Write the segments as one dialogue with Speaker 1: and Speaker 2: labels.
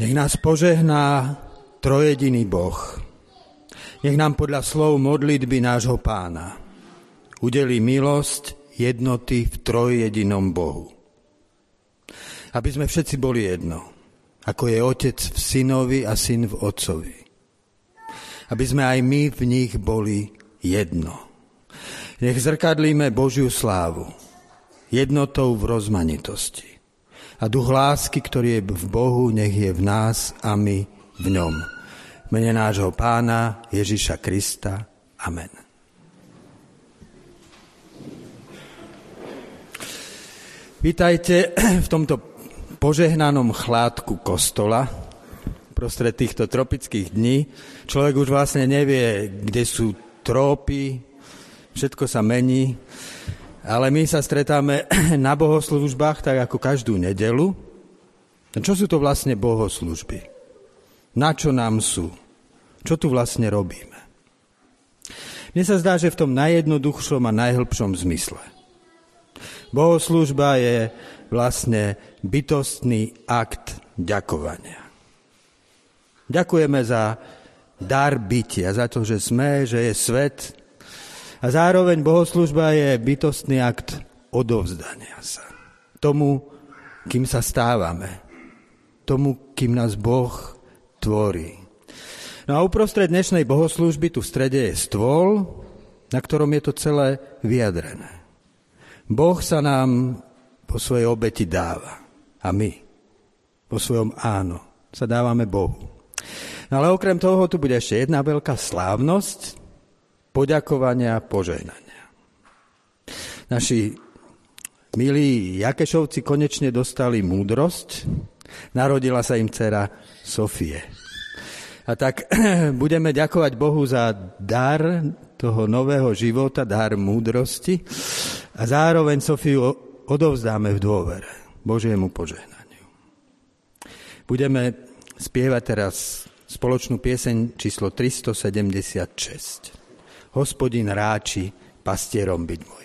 Speaker 1: Nech nás požehná trojediný Boh. Nech nám podľa slov modlitby nášho Pána udelí milosť jednoty v trojjedinom Bohu. Aby sme všetci boli jedno, ako je Otec v Synovi a Syn v Otcovi. Aby sme aj my v nich boli jedno. Nech zrkadlíme Božiu slávu jednotou v rozmanitosti. A duch lásky, ktorý je v Bohu, nech je v nás a my v ňom. V mene nášho Pána Ježiša Krista. Amen. Vítajte v tomto požehnanom chládku kostola. Prostred týchto tropických dní človek už vlastne nevie, kde sú trópy, všetko sa mení. Ale my sa stretáme na bohoslúžbách tak ako každú nedeľu. Čo sú to vlastne bohoslúžby? Na čo nám sú? Čo tu vlastne robíme? Mne sa zdá, že v tom najjednoduchšom a najhlbšom zmysle. Bohoslúžba je vlastne bytostný akt ďakovania. Ďakujeme za dar bytia, za to, že sme, že je svet. A zároveň bohoslúžba je bytostný akt odovzdania sa. Tomu, kým sa stávame. Tomu, kým nás Boh tvorí. No a uprostred dnešnej bohoslúžby tu v strede je stôl, na ktorom je to celé vyjadrené. Boh sa nám po svojej obeti dáva. A my po svojom áno sa dávame Bohu. No ale okrem toho tu bude ešte jedna veľká slávnosť, poďakovania a požehnania. Naši milí Jakešovci konečne dostali múdrosť. Narodila sa im dcera Sofie. A tak budeme ďakovať Bohu za dar toho nového života, dar múdrosti a zároveň Sofiu odovzdáme v dôvere Božiemu požehnaniu. Budeme spievať teraz spoločnú pieseň číslo 376. Hospodin ráči pastierom byť môj.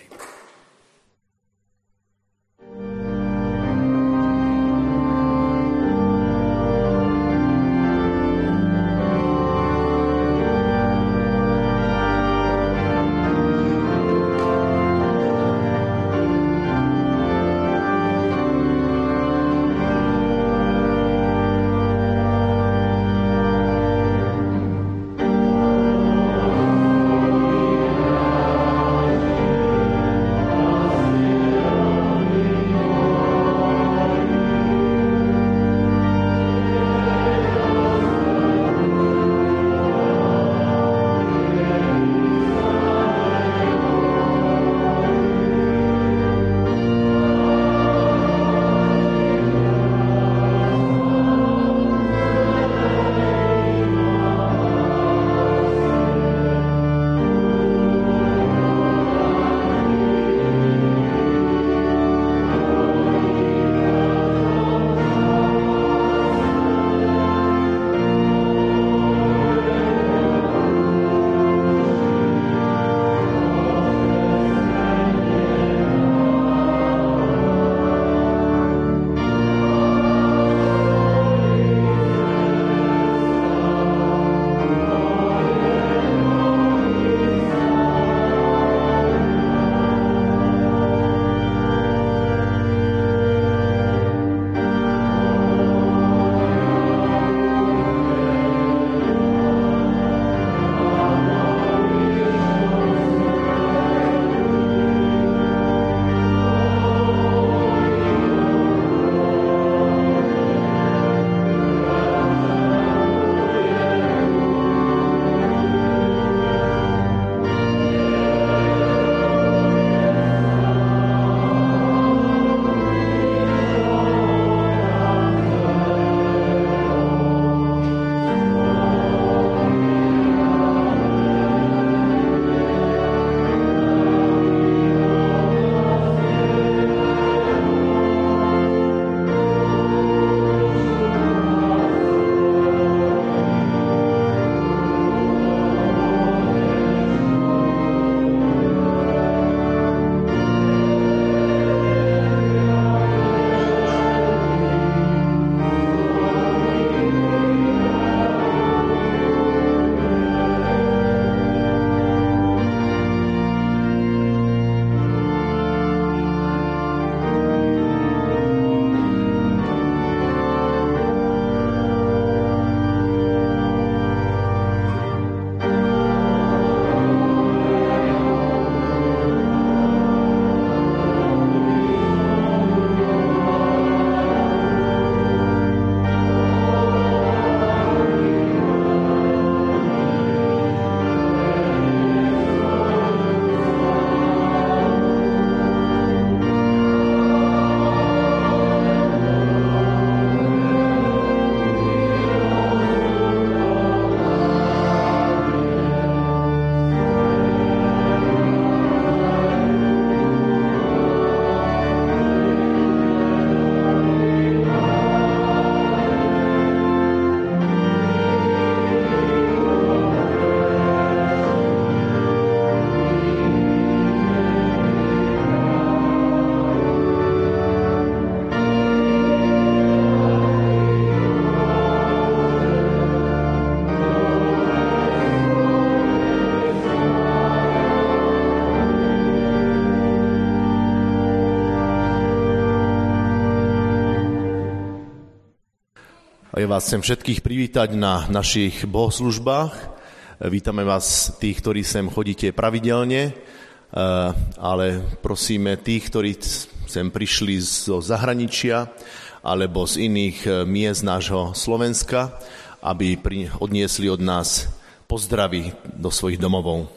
Speaker 2: A ja vás chcem všetkých privítať na našich bohoslužbách. Vítame vás tých, ktorí sem chodíte pravidelne, ale prosíme tých, ktorí sem prišli zo zahraničia alebo z iných miest nášho Slovenska, aby odniesli od nás pozdravy do svojich domovov.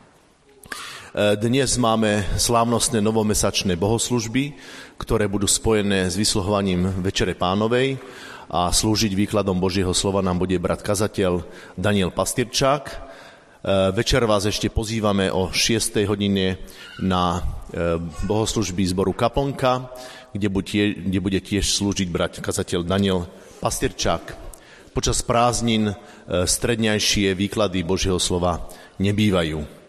Speaker 2: Dnes máme slávnostné novomesačné bohoslužby, ktoré budú spojené s vysluhovaním Večere Pánovej a slúžiť výkladom Božieho slova nám bude brat kazateľ Daniel Pastyrčák. Večer vás ešte pozývame o 6. hodine na bohoslužby zboru Kaplnka, kde bude tiež slúžiť brat kazateľ Daniel Pastyrčák. Počas prázdnin stredňajšie výklady Božieho slova nebývajú.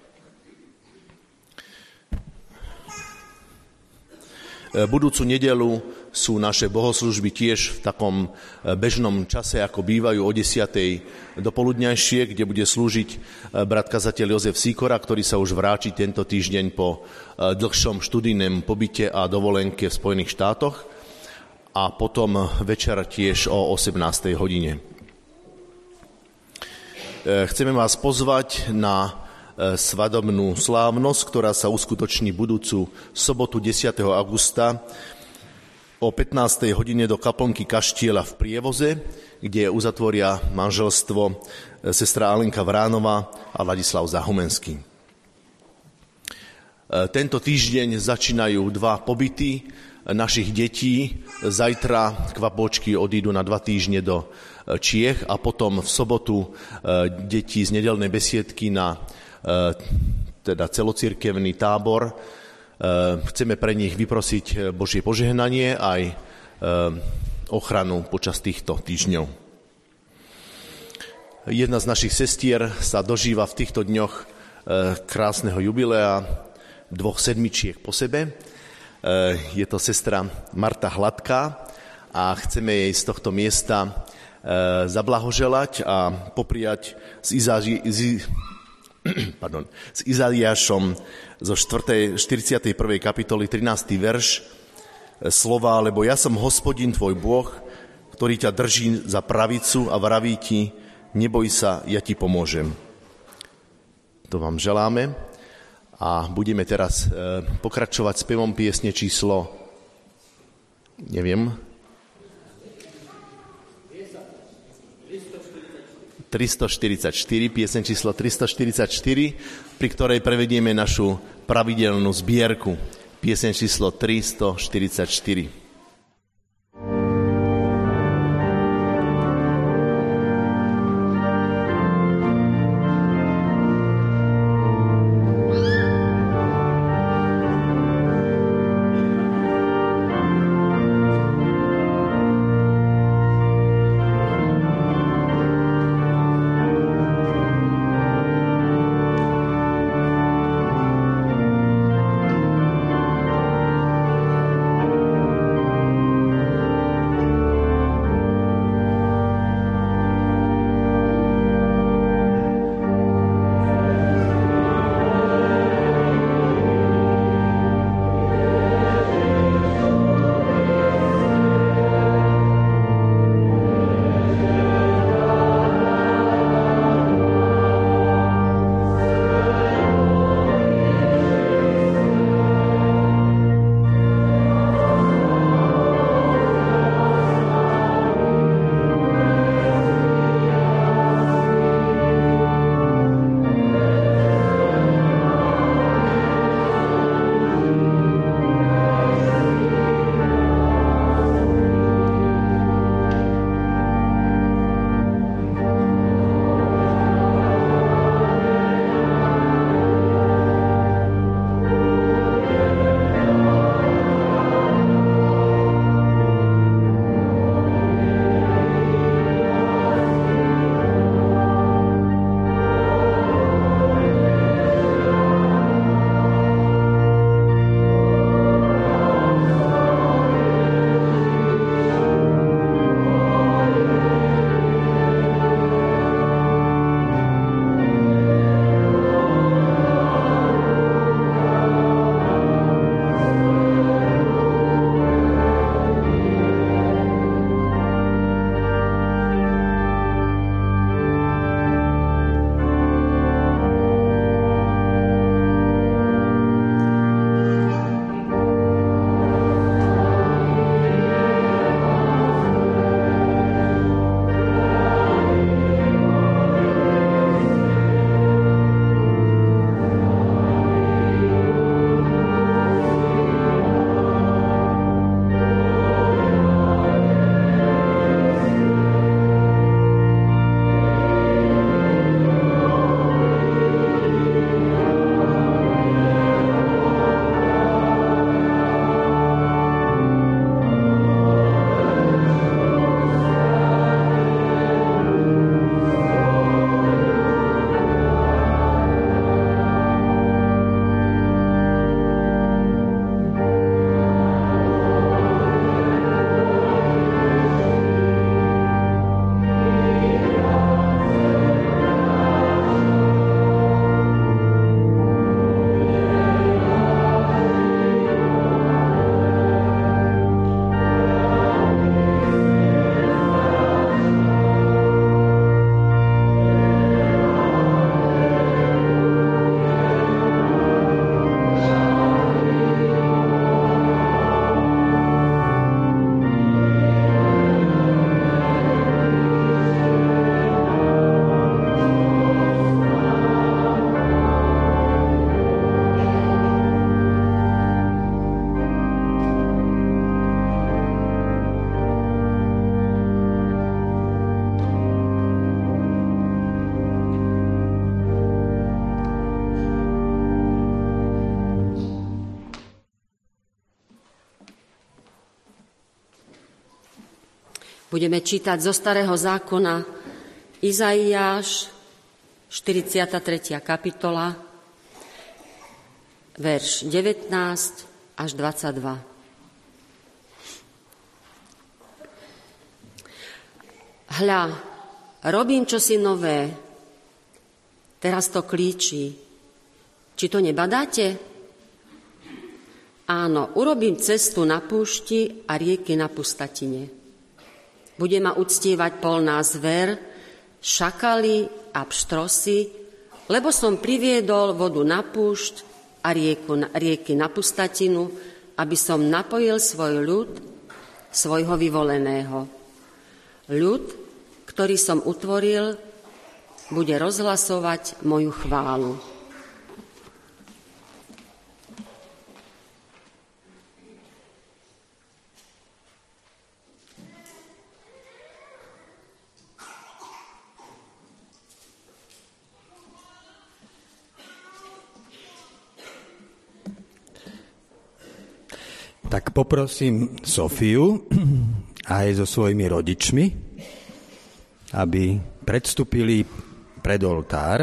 Speaker 2: Budúcu nedeľu sú naše bohoslužby tiež v takom bežnom čase, ako bývajú o 10:00 dopoludňajšie, kde bude slúžiť brat kazateľ Jozef Sikora, ktorý sa už vráti tento týždeň po dlhšom študijnom pobyte a dovolenke v Spojených štátoch. A potom večer tiež o 18:00 hodine. Chceme vás pozvať na svadobnú slávnosť, ktorá sa uskutoční budúcu sobotu 10. augusta o 15. hodine do kaplnky Kaštieľa v Prievoze, kde uzatvoria manželstvo sestra Alenka Vránová a Ladislav Zahumenský. Tento týždeň začínajú 2 pobyty našich detí. Zajtra kvapôčky odídu na 2 týždne do Čiech a potom v sobotu deti z nedeľnej besiedky na teda celocirkevný tábor. Chceme pre nich vyprosiť Božie požehnanie aj ochranu počas týchto týždňov. Jedna z našich sestier sa dožíva v týchto dňoch krásneho jubilea 2 sedmičiek po sebe. Je to sestra Marta Hladká a chceme jej z tohto miesta zablahoželať a popriať s Izaiášom zo 41. kapitoly 13. verš slova, lebo ja som Hospodin tvoj Boh, ktorý ťa drží za pravicu a vraví ti, neboj sa, ja ti pomôžem. To vám želáme a budeme teraz pokračovať spevom piesne číslo 344, pieseň číslo 344, pri ktorej prevedieme našu pravidelnú zbierku. Pieseň číslo 344.
Speaker 3: Budeme čítať zo Starého zákona Izaiáš, 43. kapitola, verš 19 až 22. Hľa, robím čosi nové, teraz to klíči. Či to nebadáte? Áno, urobím cestu na púšti a rieky na pustatine. Bude ma uctievať polná zver, šakaly a pštrosy, lebo som priviedol vodu na púšť a rieky na pustatinu, aby som napojil svoj ľud, svojho vyvoleného. Ľud, ktorý som utvoril, bude rozhlasovať moju chválu.
Speaker 1: Tak poprosím Sofiu aj so svojimi rodičmi, aby predstúpili pred oltár.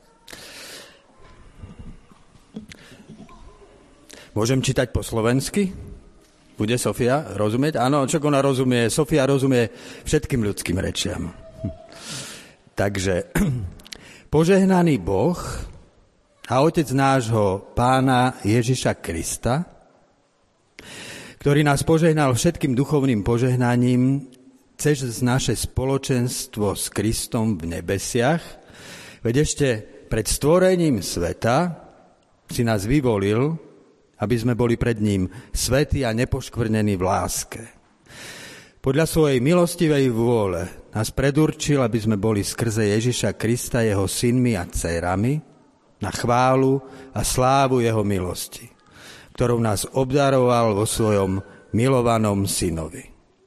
Speaker 1: Môžem čítať po slovensky? Bude Sofia rozumieť? Áno, čo ona rozumie? Sofia rozumie všetkým ľudským rečiam. Takže požehnaný Boh a Otec nášho Pána Ježiša Krista, ktorý nás požehnal všetkým duchovným požehnaním cez naše spoločenstvo s Kristom v nebesiach, veď ešte pred stvorením sveta si nás vyvolil, aby sme boli pred ním svätí a nepoškvrnení v láske. Podľa svojej milostivej vôle nás predurčil, aby sme boli skrze Ježiša Krista jeho synmi a dcérami na chválu a slávu jeho milosti, ktorou nás obdaroval vo svojom milovanom synovi.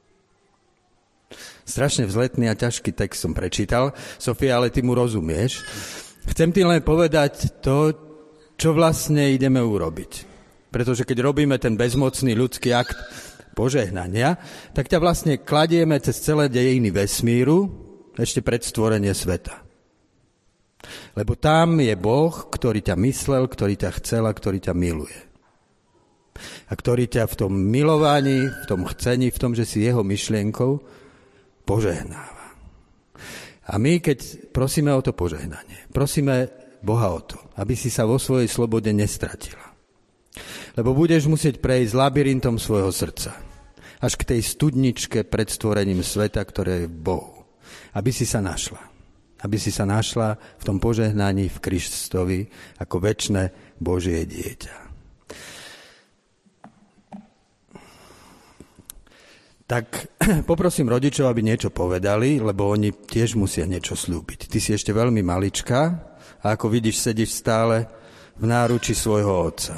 Speaker 1: Strašne vzletný a ťažký text som prečítal. Sofia, ale ty mu rozumieš. Chcem ti len povedať to, čo vlastne ideme urobiť. Pretože keď robíme ten bezmocný ľudský akt požehnania, tak ťa vlastne kladieme cez celé dejiny vesmíru ešte pred stvorenie sveta. Lebo tam je Boh, ktorý ťa myslel, ktorý ťa chcel a ktorý ťa miluje. A ktorý ťa v tom milovaní, v tom chcení, v tom, že si jeho myšlienkou, požehnáva. A my, keď prosíme o to požehnanie, prosíme Boha o to, aby si sa vo svojej slobode nestratila. Lebo budeš musieť prejsť labyrintom svojho srdca, až k tej studničke pred stvorením sveta, ktoré je v Bohu. Aby si sa našla. Aby si sa našla v tom požehnaní v Kristovi ako večné Božie dieťa. Tak poprosím rodičov, aby niečo povedali, lebo oni tiež musia niečo slúbiť. Ty si ešte veľmi maličká a ako vidíš, sedíš stále v náruči svojho otca.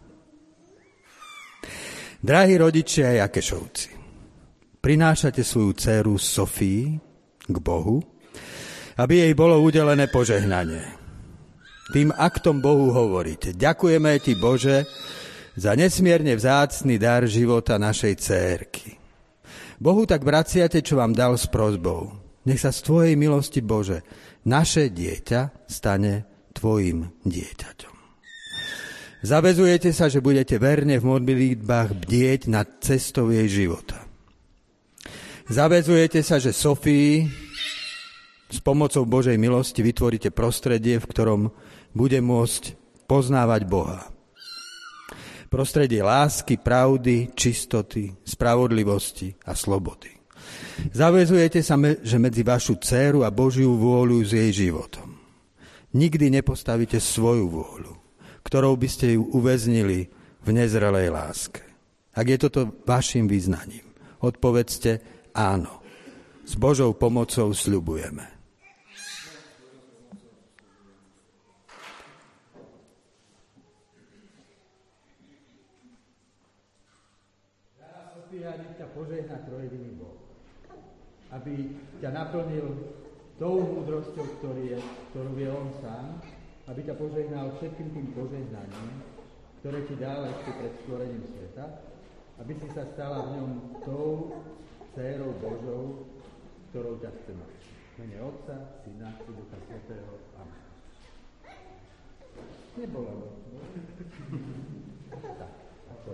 Speaker 1: Drahí rodičia a Jakešovci, prinášate svoju dcéru Sofii k Bohu, aby jej bolo udelené požehnanie. Tým aktom Bohu hovoríte: ďakujeme ti, Bože, za nesmierne vzácny dar života našej dcérky. Bohu tak vraciate, čo vám dal s prosbou. Nech sa z tvojej milosti, Bože, naše dieťa stane tvojim dieťaťom. Zavezujete sa, že budete verne v modlitbách bdieť nad cestou jej života. Zavezujete sa, že Sofii s pomocou Božej milosti vytvoríte prostredie, v ktorom bude môcť poznávať Boha. Prostredie lásky, pravdy, čistoty, spravodlivosti a slobody. Zavezujete sa, že medzi vašu dcéru a Božiu vôľu s jej životom nikdy nepostavíte svoju vôľu, ktorou by ste ju uväznili v nezrelej láske. Ak je toto vašim vyznaním, odpovedzte áno. S Božou pomocou sľubujeme. Nech ťa požehná trojjediný Boh, aby ťa naplnil tou múdrosťou, ktorú je on sám, aby ťa požehnal všetkým tým požehnaním, ktoré ti dal ešte pred stvorením sveta, aby si sa stala v ňom tou dcérou Božou, ktorou ťa chce mať. V mene Otca, Syna i Ducha Svätého. Amen. Nebolo. Tak, ako...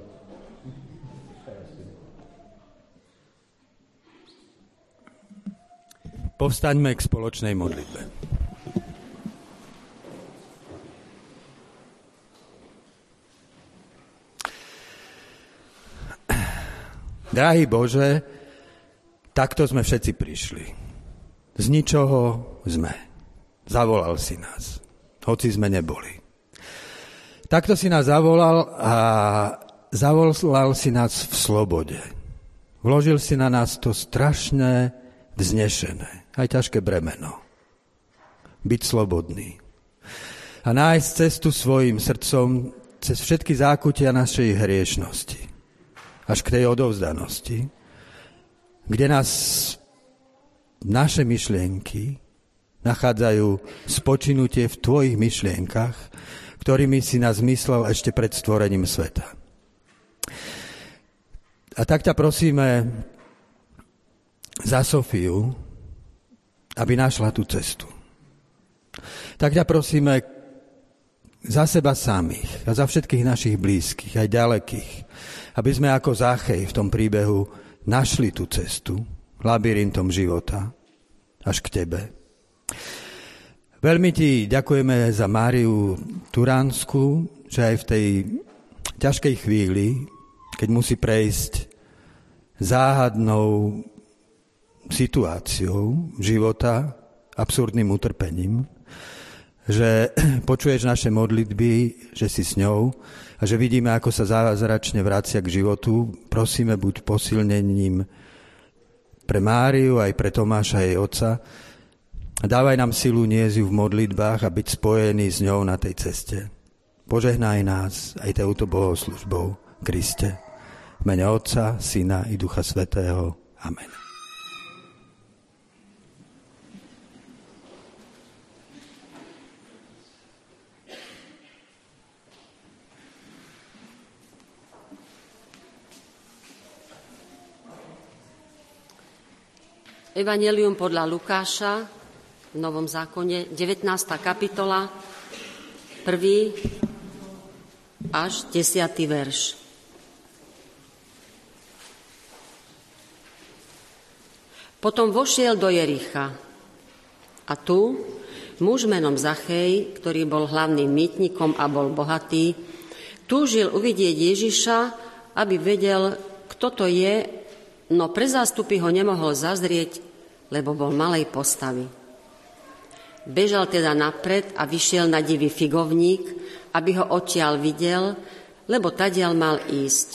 Speaker 1: Povstaňme k spoločnej modlitbe. Drahý Bože, takto sme všetci prišli. Z ničoho sme. Zavolal si nás, hoci sme neboli. Takto si nás zavolal a zavolal si nás v slobode. Vložil si na nás to strašné, vznešené, aj ťažké bremeno. Byť slobodný. A nájsť cestu svojim srdcom cez všetky zákutia našej hriešnosti. Až k tej odovzdanosti, kde nás naše myšlienky nachádzajú spočinutie v tvojich myšlienkach, ktorými si nás myslel ešte pred stvorením sveta. A tak ťa prosíme za Sofiu, aby našla tú cestu. Tak ťa prosíme za seba samých a za všetkých našich blízkych, aj ďalekých, aby sme ako Záchej v tom príbehu našli tú cestu labyrintom života až k tebe. Veľmi ti ďakujeme za Máriu Turánsku, že aj v tej ťažkej chvíli, keď musí prejsť záhadnou situáciou života, absurdným utrpením, že počuješ naše modlitby, že si s ňou a že vidíme, ako sa zázračne vracia k životu. Prosíme, buď posilnením pre Máriu, aj pre Tomáša, jej otca. A dávaj nám silu niesť ju v modlitbách a byť spojený s ňou na tej ceste. Požehnaj nás aj touto bohoslužbou, Kriste. V mene Otca, Syna i Ducha Svätého. Amen.
Speaker 3: Evanjelium podľa Lukáša v Novom zákone, 19. kapitola, 1. až 10. verš. Potom vošiel do Jericha a tu muž menom Zachej, ktorý bol hlavným mýtnikom a bol bohatý, túžil uvidieť Ježiša, aby vedel, kto to je, no pre zástupy ho nemohol zazrieť, lebo bol malej postavy. Bežal teda napred a vyšiel na divý figovník, aby ho odtiaľ videl, lebo tadiaľ mal ísť.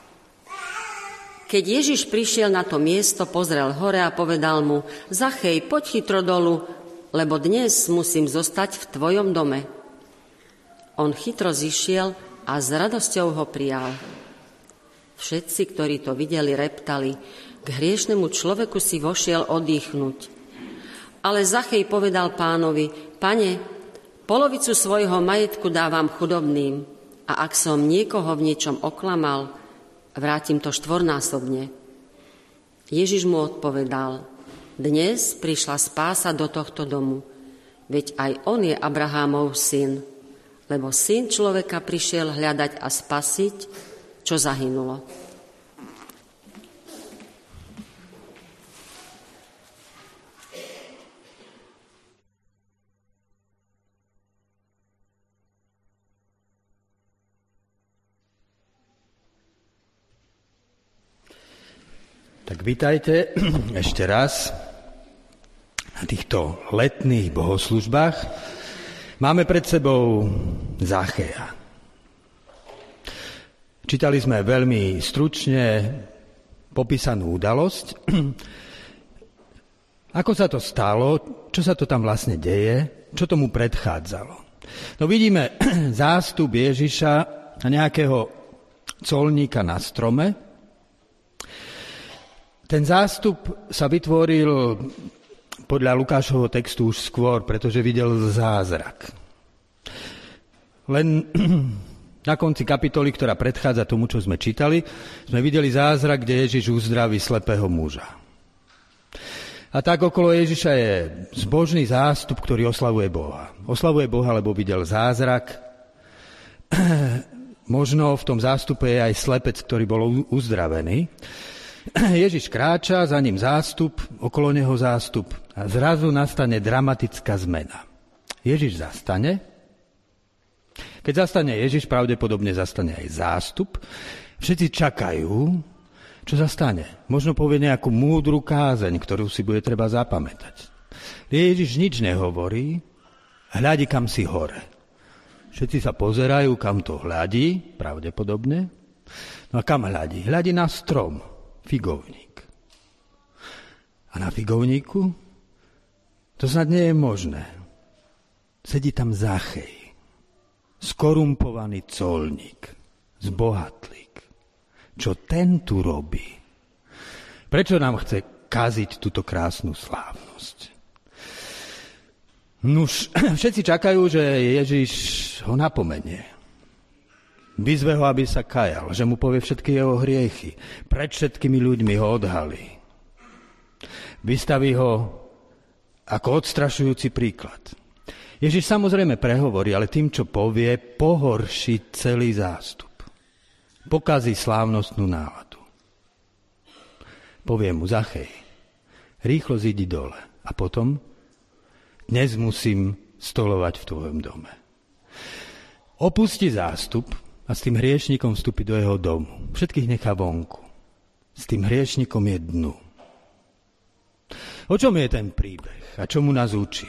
Speaker 3: Keď Ježiš prišiel na to miesto, pozrel hore a povedal mu: Zachej, poď chytro dolu, lebo dnes musím zostať v tvojom dome. On chytro zišiel a s radosťou ho prijal. Všetci, ktorí to videli, reptali: k hriešnému človeku si vošiel oddychnúť. Ale Zachej povedal Pánovi: Pane, polovicu svojho majetku dávam chudobným a ak som niekoho v niečom oklamal, vrátim to 4-násobne. Ježiš mu odpovedal: Dnes prišla spása do tohto domu, veď aj on je Abrahámov syn, lebo syn človeka prišiel hľadať a spasiť, čo zahynulo.
Speaker 1: Tak vítajte ešte raz na týchto letných bohoslužbách. Máme pred sebou Zácheja. Čítali sme veľmi stručne popísanú udalosť. Ako sa to stalo, čo sa to tam vlastne deje, čo tomu predchádzalo. No vidíme zástup Ježiša a nejakého colníka na strome. Ten zástup sa vytvoril podľa Lukášovho textu už skôr, pretože videl zázrak. Len na konci kapitoly, ktorá predchádza tomu, čo sme čítali, sme videli zázrak, kde Ježiš uzdraví slepého muža. A tak okolo Ježiša je zbožný zástup, ktorý oslavuje Boha. Oslavuje Boha, lebo videl zázrak. Možno v tom zástupe je aj slepec, ktorý bol uzdravený. Ježiš kráča, za ním zástup, okolo neho zástup a zrazu nastane dramatická zmena. Ježiš zastane. Keď zastane Ježiš, pravdepodobne zastane aj zástup. Všetci čakajú, čo sa stane. Možno povie nejakú múdru kázeň, ktorú si bude treba zapamätať. Ježiš nič nehovorí, hľadí kam si hore. Všetci sa pozerajú, kam to hľadí, pravdepodobne. No a kam hľadí? Hľadí na strom, figovník. A na figovníku? To snad nie je možné. Sedí tam Zachej, skorumpovaný colník, zbohatlík. Čo ten tu robí? Prečo nám chce kaziť túto krásnu slávnosť? Nuž, všetci čakajú, že Ježiš ho napomenie. Vyzve ho, aby sa kajal, že mu povie všetky jeho hriechy. Pred všetkými ľuďmi ho odhalí. Vystaví ho ako odstrašujúci príklad. Ježiš samozrejme prehovorí, ale tým, čo povie, pohorší celý zástup. Pokazí slávnostnú náladu. Povie mu: Zachej, rýchlo zidi dole. A potom: dnes musím stolovať v tvojom dome. Opustí zástup a s tým hriešnikom vstúpi do jeho domu. Všetkých nechá vonku. S tým hriešnikom je dnu. O čom je ten príbeh a čomu nás učí?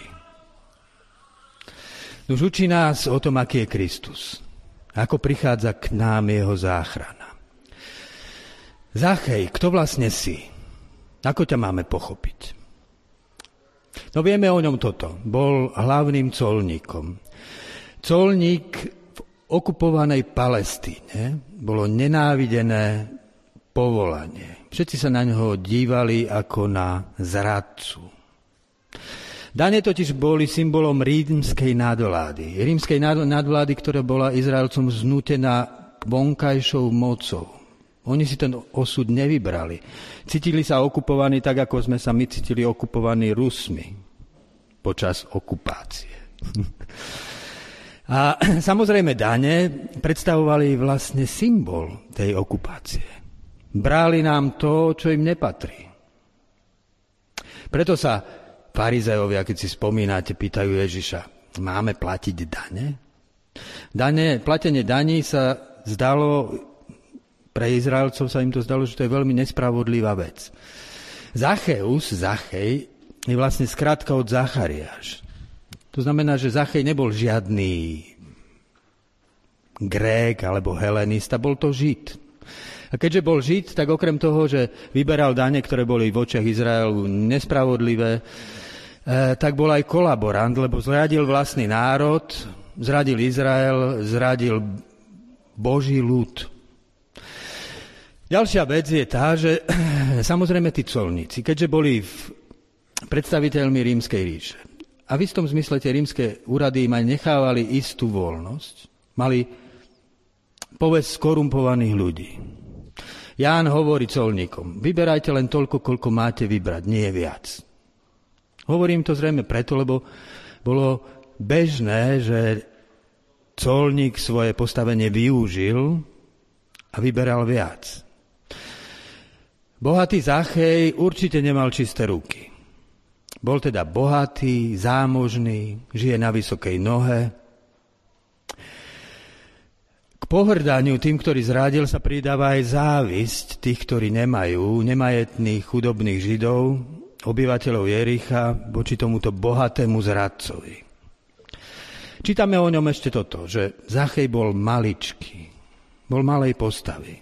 Speaker 1: Už učí nás o tom, aký je Kristus. Ako prichádza k nám jeho záchrana. Zachej, kto vlastne si? Ako ťa máme pochopiť? No vieme o ňom toto. Bol hlavným colníkom. Colník v okupovanej Palestíne bolo nenávidené povolanie. Všetci sa na ňoho dívali ako na zradcu. Dane totiž boli symbolom rímskej nadvlády. Rímskej nadvlády, ktorá bola Izraelcom znútená vonkajšou mocou. Oni si ten osud nevybrali. Cítili sa okupovaní tak, ako sme sa my cítili okupovaní Rusmi počas okupácie. A samozrejme dane predstavovali vlastne symbol tej okupácie. Brali nám to, čo im nepatrí. Preto sa farizejovia, keď si spomínate, pýtajú Ježiša: máme platiť dane? Platenie daní sa zdalo, pre Izraelcov sa im to zdalo, že to je veľmi nespravodlivá vec. Zachej, je vlastne skratka od Zachariáš. To znamená, že Zachej nebol žiadny Grék alebo helenista, bol to Žid. A keďže bol Žid, tak okrem toho, že vyberal dane, ktoré boli v očiach Izraelu nespravodlivé, tak bol aj kolaborant, lebo zradil vlastný národ, zradil Izrael, zradil Boží ľud. Ďalšia vec je tá, že samozrejme tí colníci, keďže boli predstaviteľmi Rímskej ríše a v istom zmysle tie rímske úrady im aj nechávali istú voľnosť, mali povesť skorumpovaných ľudí. Ján hovorí colníkom: vyberajte len toľko, koľko máte vybrať, nie viac. Hovorím to zrejme preto, lebo bolo bežné, že colník svoje postavenie využil a vyberal viac. Bohatý Zachej určite nemal čisté ruky. Bol teda bohatý, zámožný, žije na vysokej nohe. K pohrdaniu tým, ktorí zradil, sa pridáva aj závisť tých, ktorí nemajú, nemajetných, chudobných Židov, obyvateľov Jericha, voči tomuto bohatému zradcovi. Čítame o ňom ešte toto, že Zachej bol maličký, bol malej postavy.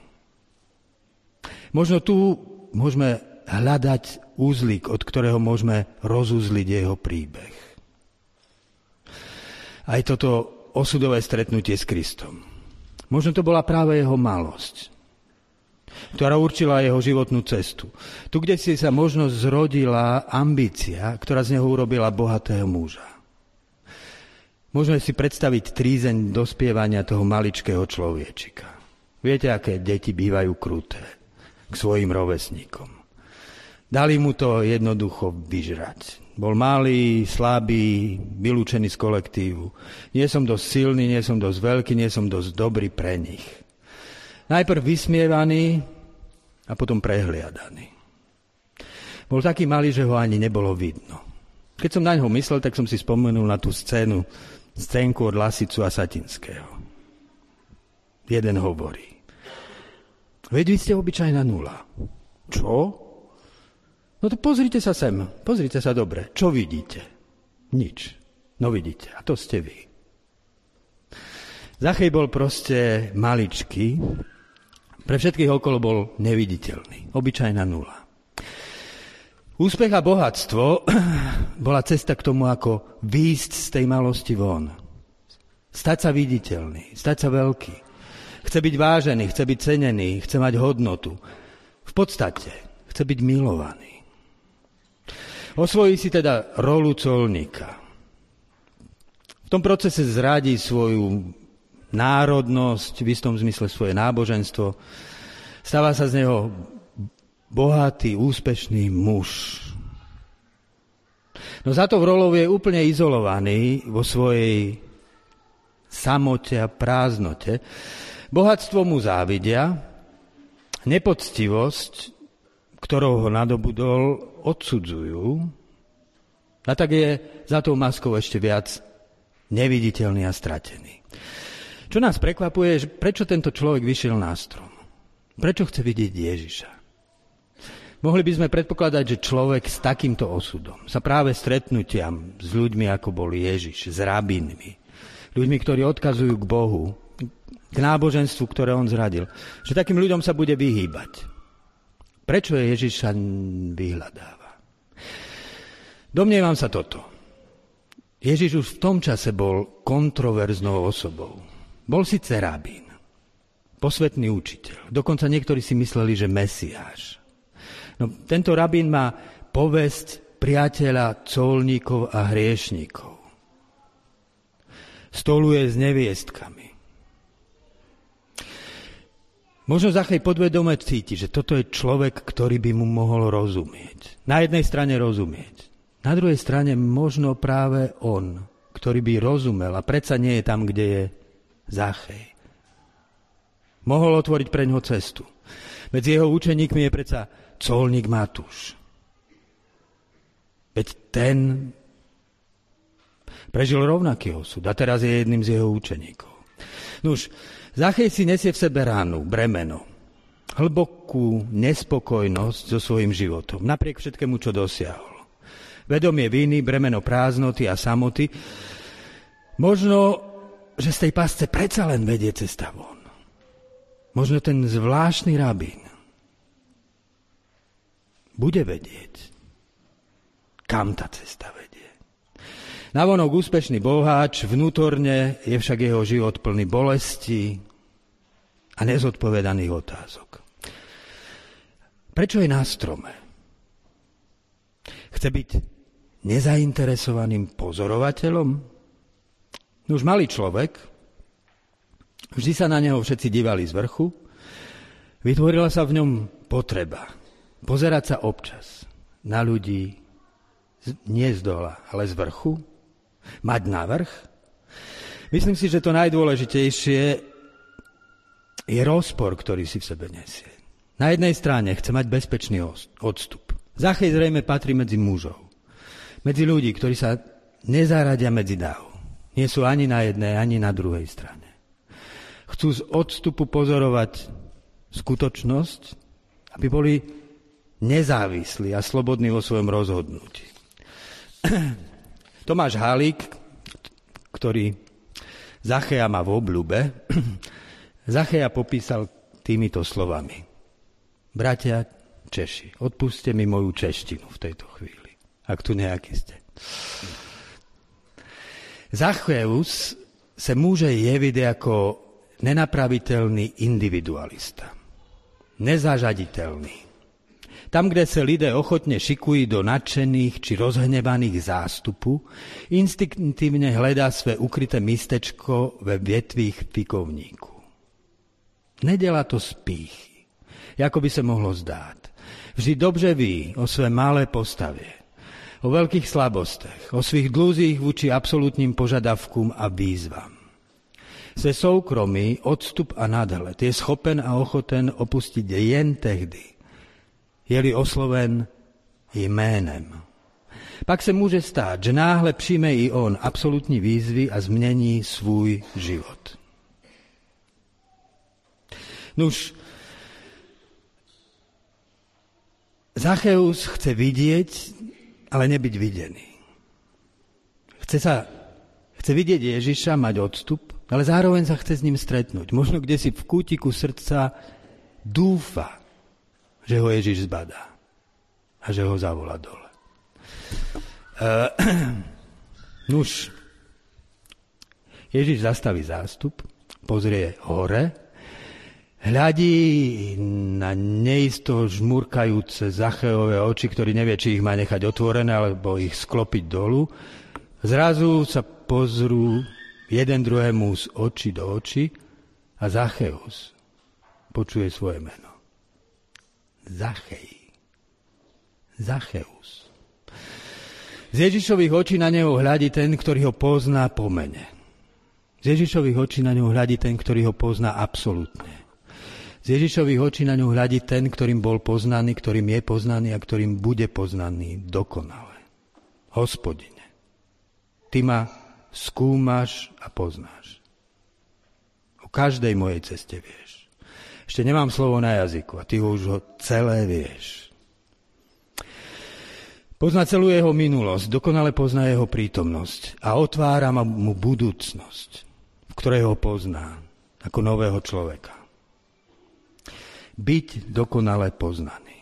Speaker 1: Možno tu môžeme hľadať úzlik, od ktorého môžeme rozuzliť jeho príbeh. Aj toto osudové stretnutie s Kristom. Možno to bola práve jeho malosť, ktorá určila jeho životnú cestu. Tu, kde si sa možno zrodila ambícia, ktorá z neho urobila bohatého muža. Môžeme si predstaviť trízeň dospievania toho maličkého človečika. Viete, aké deti bývajú kruté k svojim rovesníkom. Dali mu to jednoducho vyžrať. Bol malý, slabý, vylúčený z kolektívu. Nie som dosť silný, nie som dosť veľký, nie som dosť dobrý pre nich. Najprv vysmievaný a potom prehliadaný. Bol taký malý, že ho ani nebolo vidno. Keď som na ňo myslel, tak som si spomenul na tú scénku od Lasicu a Satinského. Jeden hovorí: veď vy ste obyčajná nula. Čo? No to pozrite sa sem, pozrite sa dobre. Čo vidíte? Nič. No vidíte, a to ste vy. Zachej bol proste maličký, pre všetkých okolo bol neviditeľný, obyčajná nula. Úspech a bohatstvo bola cesta k tomu, ako výjsť z tej malosti von. Stať sa viditeľný, stať sa veľký. Chce byť vážený, chce byť cenený, chce mať hodnotu. V podstate chce byť milovaný. Osvojí si teda rolu colníka. V tom procese zradí svoju národnosť, v istom zmysle svoje náboženstvo. Stáva sa z neho bohatý, úspešný muž. No za to v rolou je úplne izolovaný vo svojej samote a prázdnote. Bohatstvo mu závidia, nepoctivosť, ktorou ho nadobudol, odsudzujú, a tak je za tou maskou ešte viac neviditeľný a stratený. Čo nás prekvapuje, že prečo tento človek vyšiel na strom? Prečo chce vidieť Ježiša? Mohli by sme predpokladať, že človek s takýmto osudom sa práve stretnutiam s ľuďmi, ako bol Ježiš, s rabínmi, ľuďmi, ktorí odkazujú k Bohu, k náboženstvu, ktoré on zradil, že takým ľuďom sa bude vyhýbať. Prečo je Ježiša vyhľadáva? Domnievam sa toto. Ježiš už v tom čase bol kontroverznou osobou. Bol síce rabín, posvetný učiteľ. Dokonca niektorí si mysleli, že Mesiáš. No, tento rabín má povesť priateľa colníkov a hriešnikov. Stoluje s neviestkami. Možno Zachej podvedome cíti, že toto je človek, ktorý by mu mohol rozumieť. Na jednej strane rozumieť. Na druhej strane možno práve on, ktorý by rozumel a predsa nie je tam, kde je Zachej. Mohol otvoriť preňho cestu. Medzi jeho učeníkmi je predsa colník Matúš. Veď ten prežil rovnaký osud a teraz je jedným z jeho učeníkov. Nuž, Zachej si nesie v sebe ránu, bremeno, hlbokú nespokojnosť so svojím životom, napriek všetkému, čo dosiahol. Vedomie viny, bremeno prázdnoty a samoty. Možno, že z tej pasce predsa len vedie cesta von. Možno ten zvláštny rabín bude vedieť, kam tá cesta vedie. Navonok úspešný boháč, vnútorne je však jeho život plný bolesti a nezodpovedaných otázok. Prečo je na strome? Chce byť nezainteresovaným pozorovateľom? Už malý človek, vždy sa na neho všetci dívali z vrchu, vytvorila sa v ňom potreba pozerať sa občas na ľudí nie z dola, ale z vrchu, mať navrch. Myslím si, že to najdôležitejšie je rozpor, ktorý si v sebe nesie. Na jednej strane chce mať bezpečný odstup. Zachej zrejme patrí medzi mužov. Medzi ľudí, ktorí sa nezaradia medzi dáv. Nie sú ani na jednej, ani na druhej strane. Chcú z odstupu pozorovať skutočnosť, aby boli nezávislí a slobodní vo svojom rozhodnutí. Tomáš Halík, ktorý Zacheja má v obľúbe, Zacheja popísal týmito slovami. Bratia Češi, odpusťte mi moju češtinu v tejto chvíli, ak tu nejaký ste. Zacheus sa môže jeviť ako nenapraviteľný individualista. Nezažaditeľný. Tam, kde sa lidé ochotne šikujú do nadšených či rozhnevaných zástupu, instinktívne hľadá své ukryté mistečko ve vetvích fikovníku. Nedelá to z pýchy, ako by sa mohlo zdáť, Vždy dobře ví o své malé postavě, o veľkých slabostech, o svých dluzích vůči absolútnym požadavkům a výzvam. Své soukromí, odstup a nadhled je schopen a ochoten opustiť jen tehdy, je-li osloven jménem. Pak se může stát, že náhle přijme i on absolutní výzvy a změní svůj život. Nuž, Zacheus chce vidieť, ale nebyť videný. Chce vidieť Ježiša, mať odstup, ale zároveň sa chce s ním stretnúť. Možno kdesi v kútiku srdca dúfa, že ho Ježiš zbadá a že ho zavolá dole. Nuž, Ježiš zastaví zástup, pozrie hore, hľadí na neisto žmurkajúce Zacheové oči, ktorý nevie, či ich má nechať otvorené, alebo ich sklopiť dolu. Zrazu sa pozrú jeden druhému z očí do očí a Zacheus počuje svoje meno. Zacheus. Z Ježišových očí na neho hľadí ten, ktorý ho pozná po mene. Z Ježišových očí na neho hľadí ten, ktorý ho pozná absolútne. Z Ježišových očí na ňu hľadí ten, ktorým bol poznaný, ktorým je poznaný a ktorým bude poznaný dokonale. Hospodine, ty ma skúmaš a poznáš. O každej mojej ceste vieš. Ešte nemám slovo na jazyku a ty už ho celé vieš. Pozná celú jeho minulosť, dokonale pozná jeho prítomnosť a otvára mu budúcnosť, v ktorej ho pozná ako nového človeka. Byť dokonale poznaný.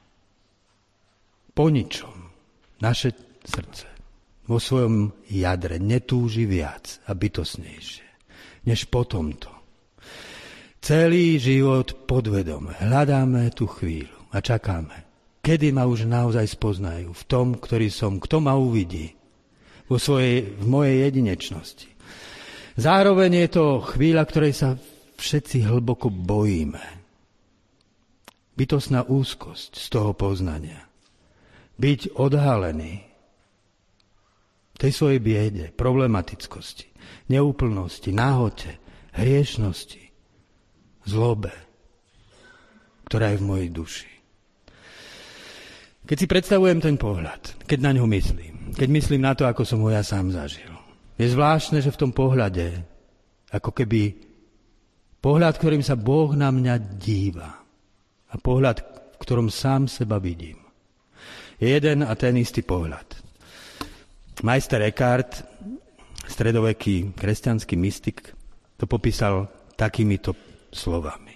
Speaker 1: Po ničom naše srdce vo svojom jadre netúži viac a bytostnejšie, než po tomto. Celý život podvedome hľadáme tú chvíľu a čakáme, kedy ma už naozaj spoznajú v tom, ktorý som, kto ma uvidí v mojej jedinečnosti. Zároveň je to chvíľa, ktorej sa všetci hlboko bojíme. Bytostná úzkosť z toho poznania. Byť odhalený tej svojej biede, problematickosti, neúplnosti, náhote, hriešnosti, zlobe, ktorá je v mojej duši. Keď si predstavujem ten pohľad, keď na ňo myslím, keď myslím na to, ako som ho ja sám zažil, je zvláštne, že v tom pohľade, ako keby pohľad, ktorým sa Boh na mňa díva, a pohľad, v ktorom sám seba vidím, je jeden a ten istý pohľad. Majster Eckhart, stredoveký kresťanský mystik, to popísal takýmito slovami.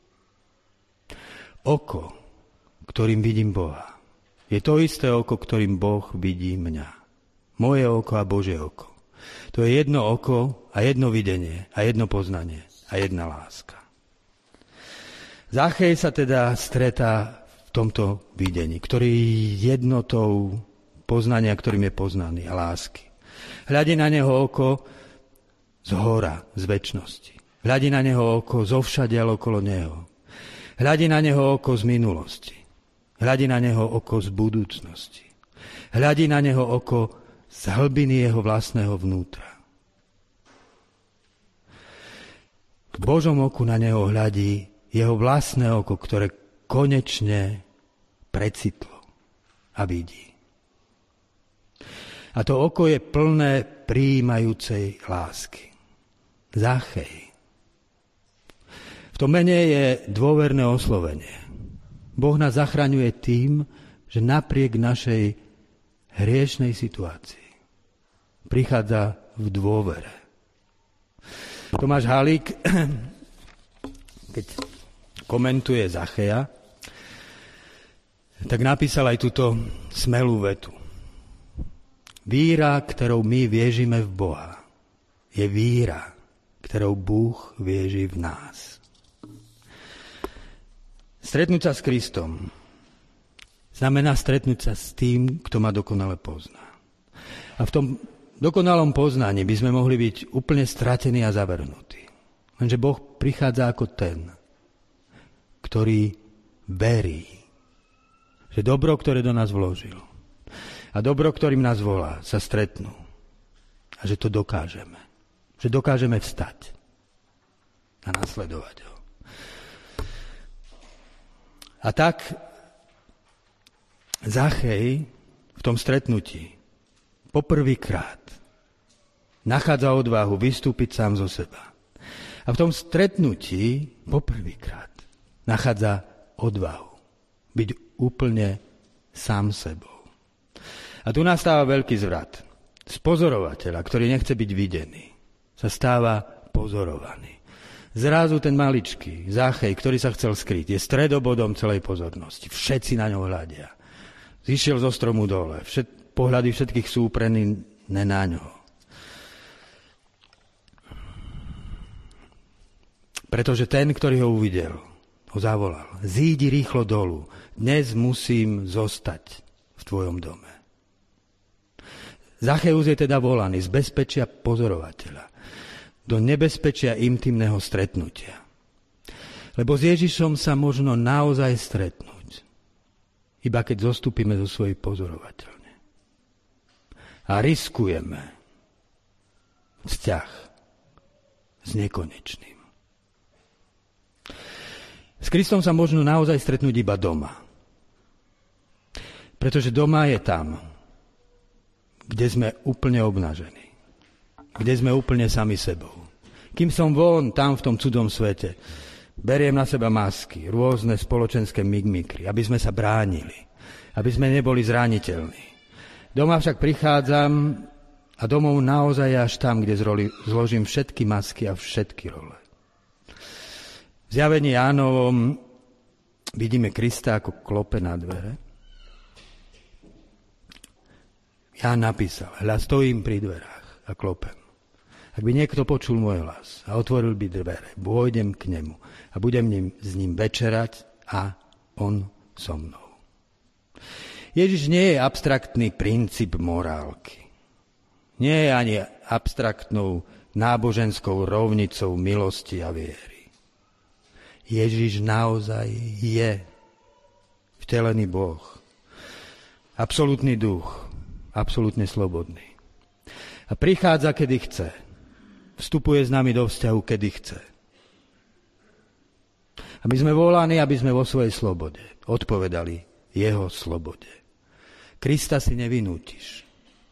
Speaker 1: Oko, ktorým vidím Boha, je to isté oko, ktorým Boh vidí mňa. Moje oko a Božie oko. To je jedno oko a jedno videnie a jedno poznanie a jedna láska. Zachej sa teda stretá v tomto videní, ktorý je jednotou poznania, ktorým je poznaný a lásky. Hľadí na neho oko z hora, z večnosti. Hľadí na neho oko zovšadiaľ okolo neho. Hľadí na neho oko z minulosti. Hľadí na neho oko z budúcnosti. Hľadí na neho oko z hlbiny jeho vlastného vnútra. K Božom oku na neho hľadí jeho vlastné oko, ktoré konečne precitlo a vidí. A to oko je plné prijímajúcej lásky. Zachej. V tom mene je dôverné oslovenie. Boh nás zachraňuje tým, že napriek našej hriešnej situácii prichádza v dôvere. Tomáš Halík, keď komentuje Zacheja, tak napísal aj túto smelú vetu. Víra, ktorou my vierime v Boha, je víra, ktorou Bůh vieří v nás. Stretnúť sa s Kristom znamená stretnúť sa s tým, kto ma dokonale pozná. A v tom dokonalom poznaní by sme mohli byť úplne stratení a zavrhnutí. Lenže Boh prichádza ako ten, ktorý verí Že dobro, ktoré do nás vložil a dobro, ktorým nás volá, sa stretnú. A že to dokážeme. Že dokážeme vstať a nasledovať ho. A tak Zachej v tom stretnutí poprvýkrát nachádza odvahu vystúpiť sám zo seba. A v tom stretnutí poprvýkrát nachádza odvahu byť úplne sám sebou. A tu nastáva veľký zvrat. Z pozorovateľa, ktorý nechce byť videný, sa stáva pozorovaný. Zrazu ten maličký Zachej, ktorý sa chcel skryť, je stredobodom celej pozornosti. Všetci na ňo hľadia. Zišiel zo stromu dole. Pohľady všetkých sú uprené na ňo. Pretože ten, ktorý ho uvidel, ho zavolal. Zídi rýchlo dolu. Dnes musím zostať v tvojom dome. Zacheus je teda volaný z bezpečia pozorovateľa do nebezpečia intimného stretnutia. Lebo s Ježišom sa možno naozaj stretnúť, iba keď zostúpime zo svojej pozorovateľne. A riskujeme vzťah s nekonečným. S Kristom sa možno naozaj stretnúť iba doma. Pretože doma je tam, kde sme úplne obnažení. Kde sme úplne sami sebou. Kým som von, tam v tom cudom svete, beriem na seba masky, rôzne spoločenské migmikry, aby sme sa bránili, aby sme neboli zraniteľní. Doma však prichádzam a domov naozaj až tam, kde zložím všetky masky a všetky role. V zjavení Jánovom vidíme Krista, ako klope na dvere. Ján napísal, hľa, stojím pri dverách a klopem. Ak by niekto počul môj hlas a otvoril by dvere, pôjdem k nemu a budem s ním večerať a on so mnou. Ježiš nie je abstraktný princíp morálky. Nie je ani abstraktnou náboženskou rovnicou milosti a viery. Ježiš naozaj je vtelený Boh. Absolútny duch. Absolútne slobodný. A prichádza, kedy chce. Vstupuje s nami do vzťahu, kedy chce. A my sme volaní, aby sme vo svojej slobode odpovedali jeho slobode. Krista si nevynútiš.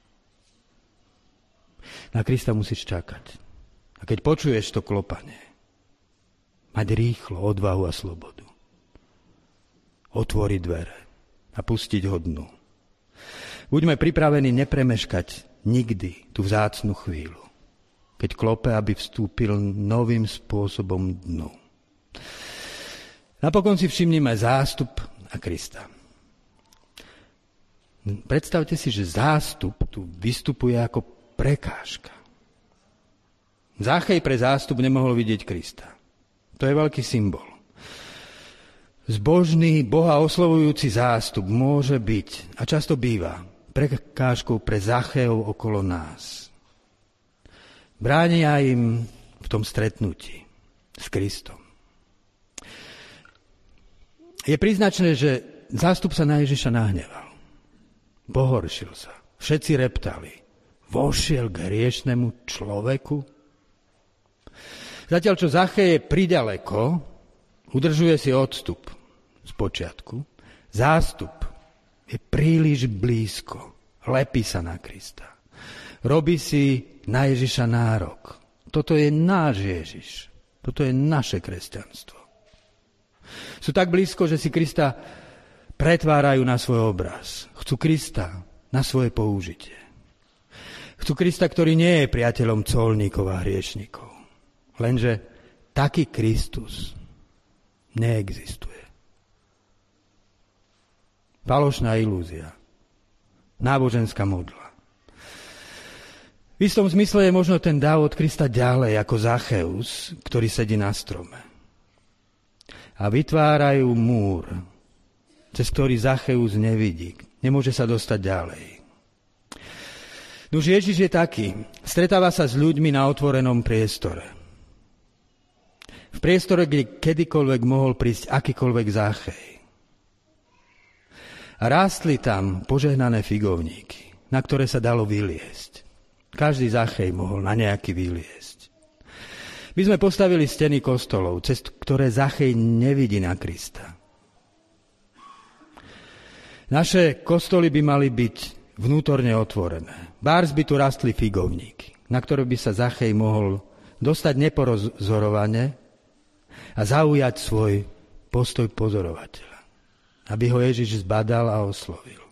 Speaker 1: Na Krista musíš čakať. A keď počuješ to klopanie, mať rýchlo odvahu a slobodu. Otvoriť dvere a pustiť ho dnu. Buďme pripravení nepremeškať nikdy tú vzácnu chvíľu, keď klope, aby vstúpil novým spôsobom dnu. Napokon si všimnime zástup a Krista. Predstavte si, že zástup tu vystupuje ako prekážka. Zachej pre zástup nemohol vidieť Krista. To je veľký symbol. Zbožný, Boha oslovujúci zástup môže byť, a často býva, prekážkou pre Zachejov okolo nás. Bránia im v tom stretnutí s Kristom. Je príznačné, že zástup sa na Ježiša nahneval. Pohoršil sa. Všetci reptali. Vošiel k hriešnemu človeku? Zatiaľ, čo Zachej je priďaleko, udržuje si odstup z počiatku. Zástup je príliš blízko. Lepí sa na Krista. Robí si na Ježiša nárok. Toto je náš Ježiš. Toto je naše kresťanstvo. Sú tak blízko, že si Krista pretvárajú na svoj obraz. Chcú Krista na svoje použitie. Chcú Krista, ktorý nie je priateľom colníkov a hriešnikov. Lenže taký Kristus neexistuje. Falošná ilúzia. Náboženská modla. V istom zmysle je možno ten dáv od Krista ďalej ako Zacheus, ktorý sedí na strome. A vytvárajú múr, cez ktorý Zacheus nevidí. Nemôže sa dostať ďalej. Nuž Ježiš je taký. Stretáva sa s ľuďmi na otvorenom priestore. V priestore, kde kedykoľvek mohol prísť akýkoľvek Zachej. A rástli tam požehnané figovníky, na ktoré sa dalo vyliesť. Každý Zachej mohol na nejaký vyliesť. My sme postavili steny kostolov, cez ktoré Zachej nevidí na Krista. Naše kostoly by mali byť vnútorne otvorené. Bárs by tu rastli figovníky, na ktoré by sa Zachej mohol dostať neporozorovane a zaujať svoj postoj pozorovateľa, aby ho Ježiš zbadal a oslovil.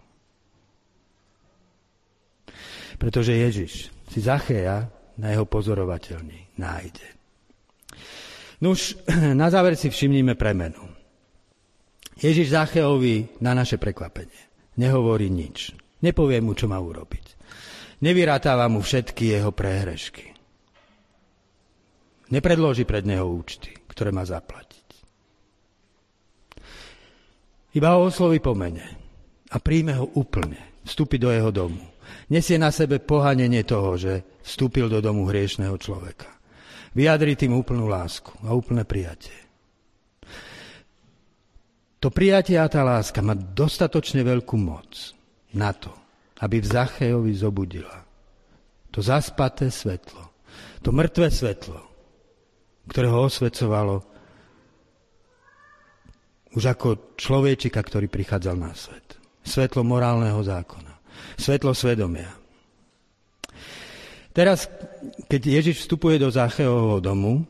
Speaker 1: Pretože Ježiš si Zacheja na jeho pozorovateľni nájde. Nuž, na záver si všimnime premenu. Ježiš Zachejovi na naše prekvapenie nehovorí nič. Nepovie mu, čo má urobiť. Nevyrátáva mu všetky jeho prehrešky. Nepredloží pred neho účty, ktoré má zaplatiť. Iba ho osloví po mene a príjme ho úplne, vstúpi do jeho domu. Nesie na sebe pohanenie toho, že vstúpil do domu hriešného človeka. Vyjadri tým úplnú lásku a úplné prijatie. To prijatie a tá láska má dostatočne veľkú moc na to, aby v Zachejovi zobudila to zaspaté svetlo, to mŕtve svetlo, ktoré ho osvecovalo už ako človečika, ktorý prichádzal na svet. Svetlo morálneho zákona. Svetlo svedomia. Teraz, keď Ježiš vstupuje do Zachejovho domu,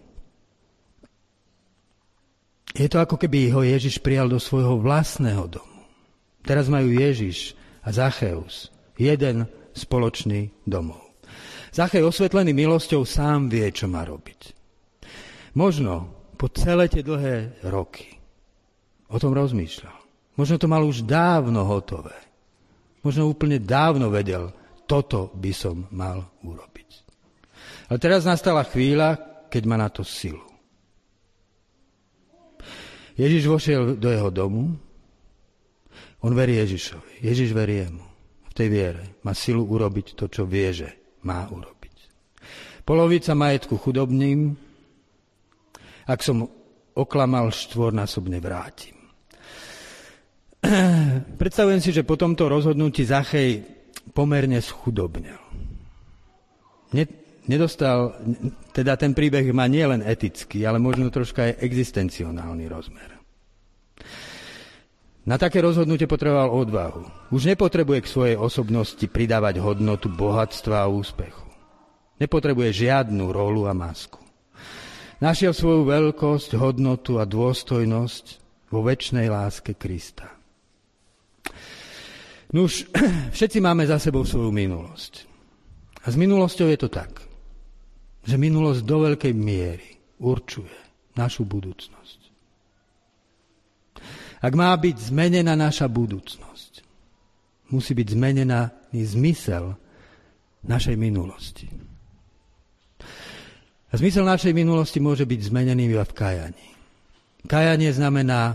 Speaker 1: je to ako keby ho Ježiš prijal do svojho vlastného domu. Teraz majú Ježiš a Zacheus jeden spoločný domov. Zachej, osvetlený milosťou, sám vie, čo má robiť. Možno po celé tie dlhé roky o tom rozmýšľal. Možno to mal už dávno hotové. Možno úplne dávno vedel, toto by som mal urobiť. Ale teraz nastala chvíľa, keď má na to silu. Ježiš vošiel do jeho domu, on verí Ježišovi, Ježiš verí jemu. V tej viere má silu urobiť to, čo vie, že má urobiť. Polovica majetku chudobným, ak som oklamal, štvornásobne vrátim. Predstavujem si, že po tomto rozhodnutí Zachej pomerne schudobnel. Nedostal, teda ten príbeh má nielen etický, ale možno troška aj existencionálny rozmer. Na také rozhodnutie potreboval odvahu. Už nepotrebuje k svojej osobnosti pridávať hodnotu bohatstva a úspechu. Nepotrebuje žiadnu rolu a masku. Našiel svoju veľkosť, hodnotu a dôstojnosť vo večnej láske Krista. Nuž, všetci máme za sebou svoju minulosť. A s minulosťou je to tak, že minulosť do veľkej miery určuje našu budúcnosť. Ak má byť zmenená naša budúcnosť, musí byť zmenená i zmysel našej minulosti. A zmysel našej minulosti môže byť zmenený iba v kajaní. Kajanie znamená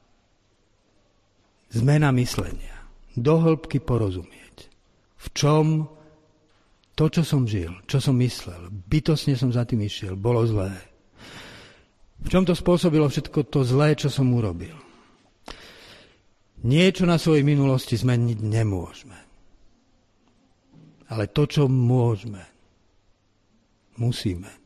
Speaker 1: zmena myslenia. Do hĺbky porozumieť. V čom to, čo som žil, čo som myslel, bytostne som za tým išiel, bolo zlé. V čom to spôsobilo všetko to zlé, čo som urobil. Niečo na svojej minulosti zmeniť nemôžeme. Ale to, čo môžeme, musíme.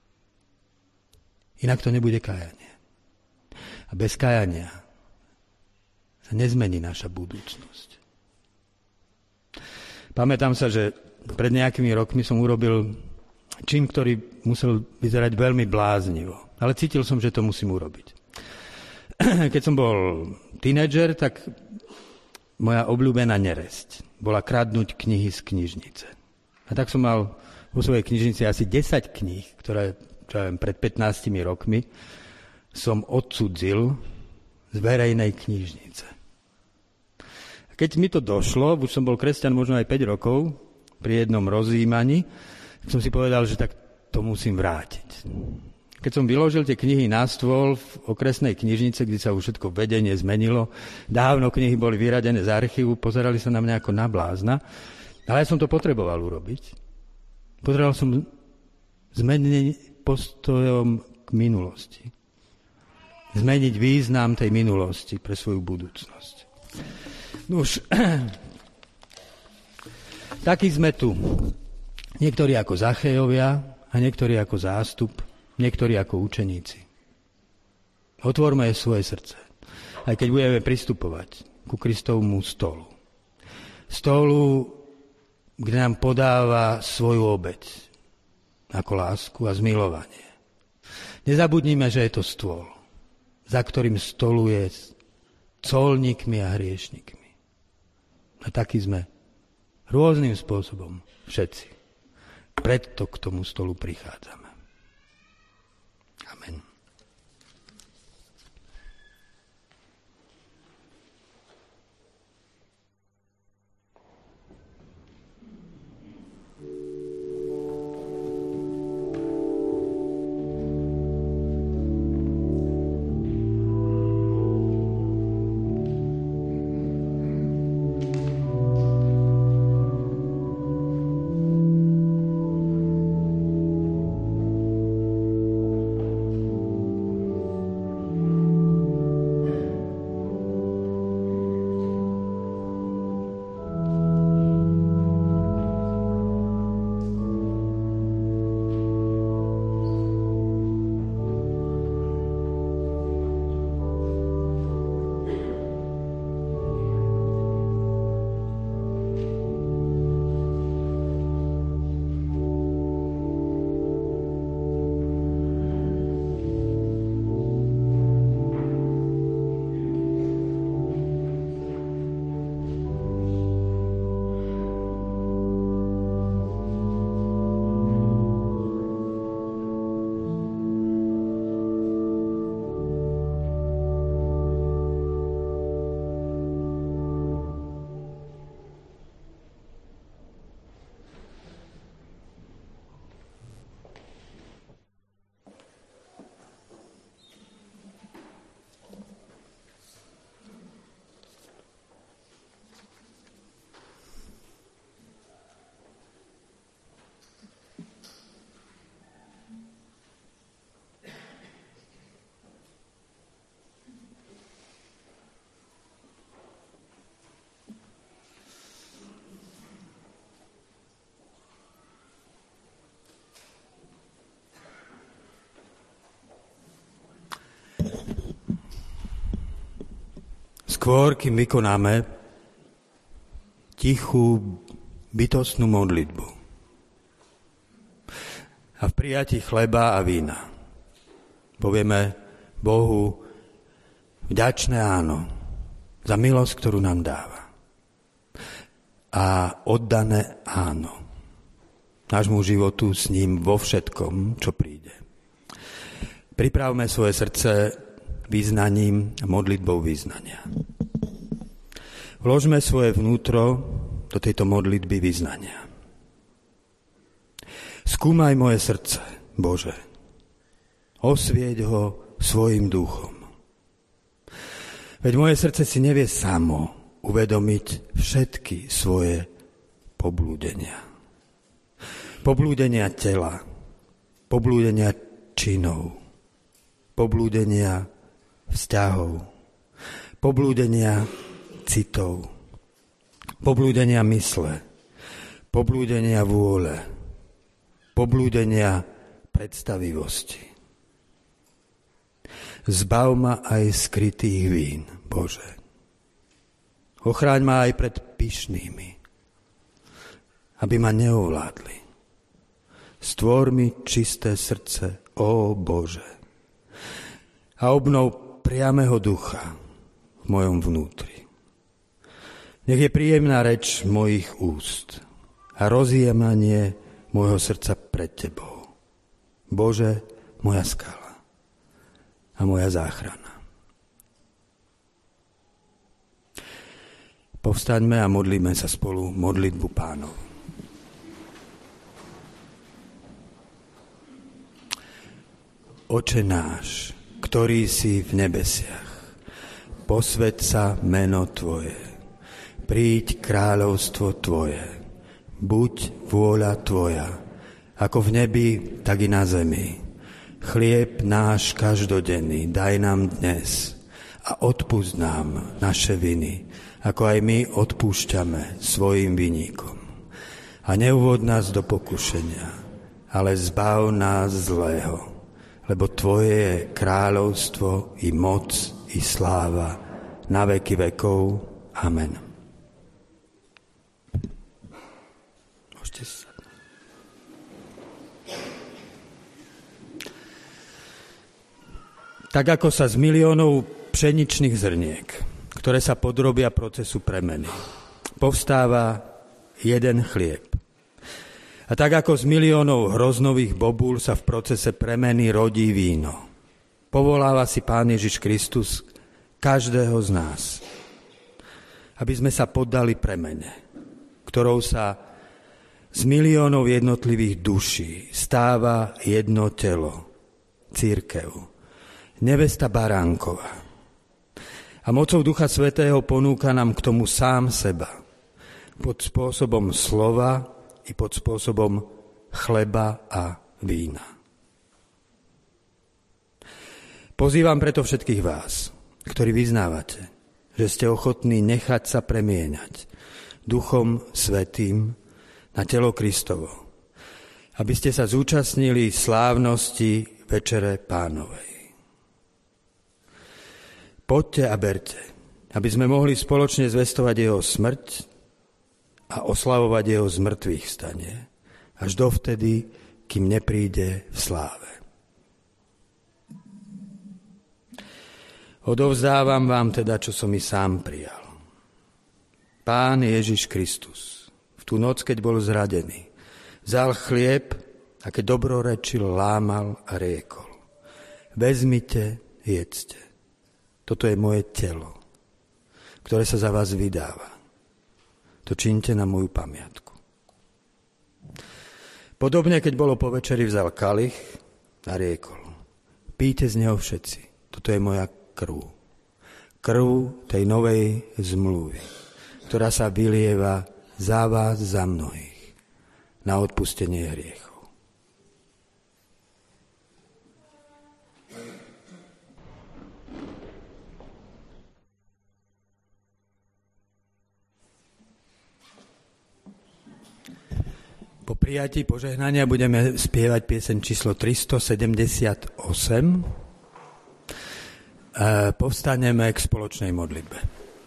Speaker 1: Inak to nebude kajanie. A bez kajania sa nezmení naša budúcnosť. Pamätám sa, že pred nejakými rokmi som urobil čin, ktorý musel vyzerať veľmi bláznivo. Ale cítil som, že to musím urobiť. Keď som bol tínedžer, tak moja obľúbená neresť bola kradnúť knihy z knižnice. A tak som mal vo svojej knižnici asi 10 kníh, ktoré pred 15 rokmi som odcudzil z verejnej knižnice. Keď mi to došlo, už som bol kresťan možno aj 5 rokov, pri jednom rozjímaní, som si povedal, že tak to musím vrátiť. Keď som vyložil tie knihy na stôl v okresnej knižnice, kde sa už všetko vedenie zmenilo, dávno knihy boli vyradené z archívu, pozerali sa na mňa ako na blázna, ale ja som to potreboval urobiť. Potreboval som zmeniť postojom k minulosti. Zmeniť význam tej minulosti pre svoju budúcnosť. Nuž, takí sme tu. Niektorí ako Zachejovia a niektorí ako zástup, niektorí ako učeníci. Otvorme svoje srdce, aj keď budeme pristupovať ku Kristovmu stolu. Stolu, kde nám podáva svoju obeť ako lásku a zmilovanie. Nezabudnime, že je to stôl, za ktorým stoluje s colníkmi a hriešnikmi. A takí sme rôznym spôsobom všetci. Preto k tomu stolu prichádzame. Amen. Skôr, kým vykonáme tichú bytostnú modlitbu a v prijatí chleba a vína povieme Bohu vďačné áno za milosť, ktorú nám dáva a oddané áno nášmu životu s ním vo všetkom, čo príde. Pripravme svoje srdce vyznaním a modlitbou vyznania. Vložme svoje vnútro do tejto modlitby vyznania. Skúmaj moje srdce, Bože. Osvieť ho svojim duchom. Veď moje srdce si nevie samo uvedomiť všetky svoje poblúdenia. Poblúdenia tela, poblúdenia činov, poblúdenia vzťahov, poblúdenia citov, poblúdenia mysle, poblúdenia vôle, poblúdenia predstavivosti. Zbav ma aj skrytých vín, Bože. Ochráň ma aj pred pyšnými, aby ma neovládli. Stvor mi čisté srdce, ó Bože, a obnov priameho ducha v mojom vnútri. Nech je príjemná reč mojich úst a rozjímanie môjho srdca pred Tebou. Bože, moja skala a moja záchrana. Povstaňme a modlíme sa spolu modlitbu Pánov. Oče náš, ktorý si v nebesiach, posväť sa meno Tvoje, príď kráľovstvo Tvoje, buď vôľa Tvoja, ako v nebi, tak i na zemi. Chlieb náš každodenný daj nám dnes a odpusť nám naše viny, ako aj my odpúšťame svojim viníkom. A neuvod nás do pokušenia, ale zbav nás zlého, lebo Tvoje je kráľovstvo i moc i sláva na veky vekov. Amen. Môžete sa. Tak ako sa z miliónov pšeničných zrniek, ktoré sa podrobia procesu premeny, povstáva jeden chlieb. A tak ako z miliónov hroznových bobúl sa v procese premeny rodí víno. Povoláva si Pán Ježiš Kristus každého z nás, aby sme sa poddali premene, ktorou sa z miliónov jednotlivých duší stáva jedno telo, cirkev, nevesta Baránkova. A mocou Ducha Svätého ponúka nám k tomu sám seba, pod spôsobom slova i pod spôsobom chleba a vína. Pozývam preto všetkých vás, ktorí vyznávate, že ste ochotní nechať sa premieňať Duchom Svätým na telo Kristovo, aby ste sa zúčastnili slávnosti Večere Pánovej. Poďte a berte, aby sme mohli spoločne zvestovať jeho smrť a oslavovať jeho zmrtvých stanie, až dovtedy, kým nepríde v sláve. Odovzdávam vám teda, čo som i sám prijal. Pán Ježiš Kristus v tú noc, keď bol zradený, vzal chlieb a keď dobrorečil, lámal a riekol: Vezmite, jedzte. Toto je moje telo, ktoré sa za vás vydáva. To čínte na moju pamiatku. Podobne, keď bolo po večeri, vzal kalich a riekol: Píte z neho všetci. Toto je moja krv. Krv tej novej zmluvy, ktorá sa vylieva za vás, za mnohých, na odpustenie hriechov. Po prijatí požehnania budeme spievať pieseň číslo 378. Povstaneme k spoločnej modlitbe.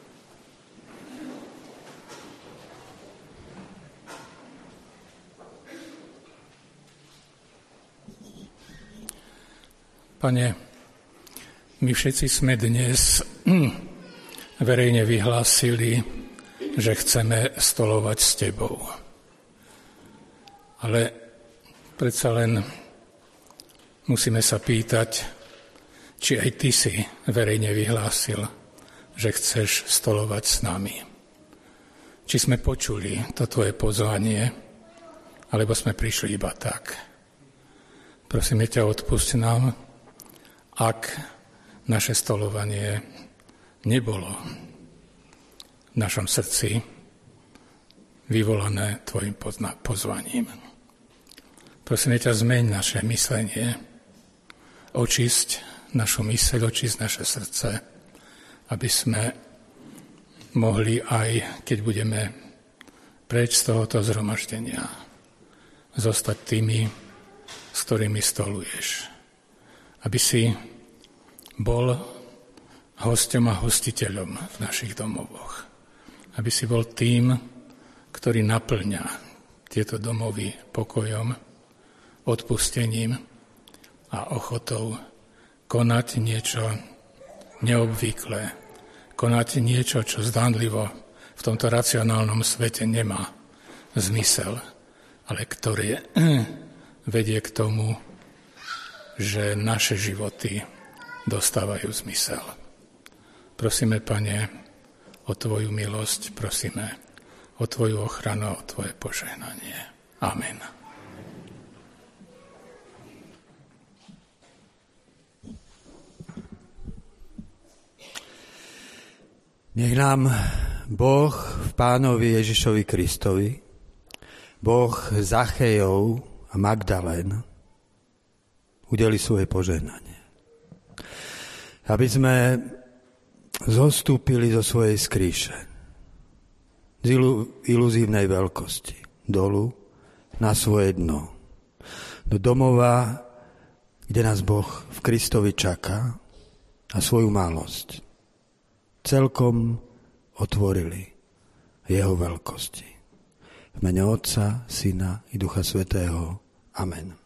Speaker 4: Pane, my všetci sme dnes verejne vyhlásili, že chceme stolovať s Tebou. Ale predsa len musíme sa pýtať, či aj Ty si verejne vyhlásil, že chceš stolovať s nami. Či sme počuli to Tvoje pozvanie, alebo sme prišli iba tak. Prosíme ťa, odpusť nám, ak naše stolovanie nebolo v našom srdci vyvolané Tvojim pozvaním. Prosíme ťa, zmeň naše myslenie, očisť našu myseľ, očisť naše srdce, aby sme mohli aj, keď budeme preč z tohoto zhromaždenia, zostať tými, s ktorými stoluješ. Aby si bol hosťom a hostiteľom v našich domovoch. Aby si bol tým, ktorý naplňa tieto domovy pokojom, odpustením a ochotou konať niečo neobvyklé, konať niečo, čo zdánlivo v tomto racionálnom svete nemá zmysel, ale ktoré vedie k tomu, že naše životy dostávajú zmysel. Prosíme, Pane, o Tvoju milosť, prosíme o Tvoju ochranu, o Tvoje požehnanie. Amen.
Speaker 1: Nech nám Boh v Pánovi Ježišovi Kristovi, Boh Zachejov a Magdalén udeli svoje požehnanie. Aby sme zostúpili zo svojej skríše, z iluzívnej veľkosti, dolu na svoje dno, do domova, kde nás Boh v Kristovi čaká, a svoju malosť celkom otvorili jeho veľkosti. V mene Otca, Syna i Ducha Svätého. Amen.